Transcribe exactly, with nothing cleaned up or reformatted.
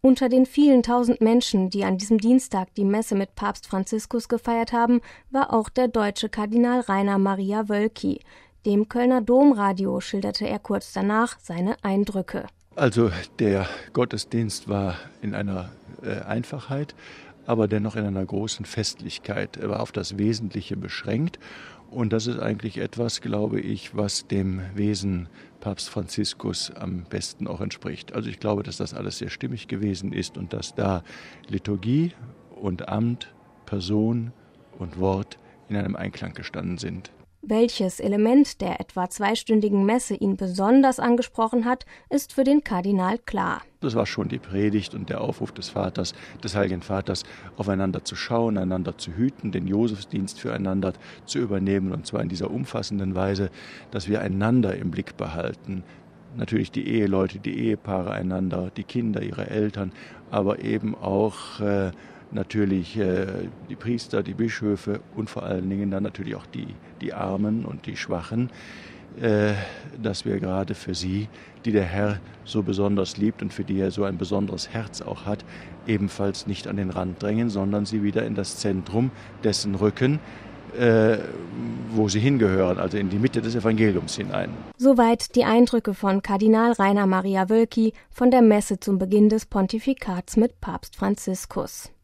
Unter den vielen tausend Menschen, die an diesem Dienstag die Messe mit Papst Franziskus gefeiert haben, war auch der deutsche Kardinal Rainer Maria Wölki. Dem Kölner Domradio schilderte er kurz danach seine Eindrücke. Also der Gottesdienst war in einer äh, Einfachheit, aber dennoch in einer großen Festlichkeit. Er war auf das Wesentliche beschränkt. Und das ist eigentlich etwas, glaube ich, was dem Wesen Papst Franziskus am besten auch entspricht. Also ich glaube, dass das alles sehr stimmig gewesen ist und dass da Liturgie und Amt, Person und Wort in einem Einklang gestanden sind. Welches Element der etwa zweistündigen Messe ihn besonders angesprochen hat, ist für den Kardinal klar. Das war schon die Predigt und der Aufruf des Vaters, des Heiligen Vaters, aufeinander zu schauen, einander zu hüten, den Josefsdienst füreinander zu übernehmen, und zwar in dieser umfassenden Weise, dass wir einander im Blick behalten. Natürlich die Eheleute, die Ehepaare einander, die Kinder, ihre Eltern, aber eben auch äh, natürlich äh, die Priester, die Bischöfe und vor allen Dingen dann natürlich auch die, die Armen und die Schwachen, äh, dass wir gerade für sie, die der Herr so besonders liebt und für die er so ein besonderes Herz auch hat, ebenfalls nicht an den Rand drängen, sondern sie wieder in das Zentrum dessen rücken, äh, wo sie hingehören, also in die Mitte des Evangeliums hinein. Soweit die Eindrücke von Kardinal Rainer Maria Wölki von der Messe zum Beginn des Pontifikats mit Papst Franziskus.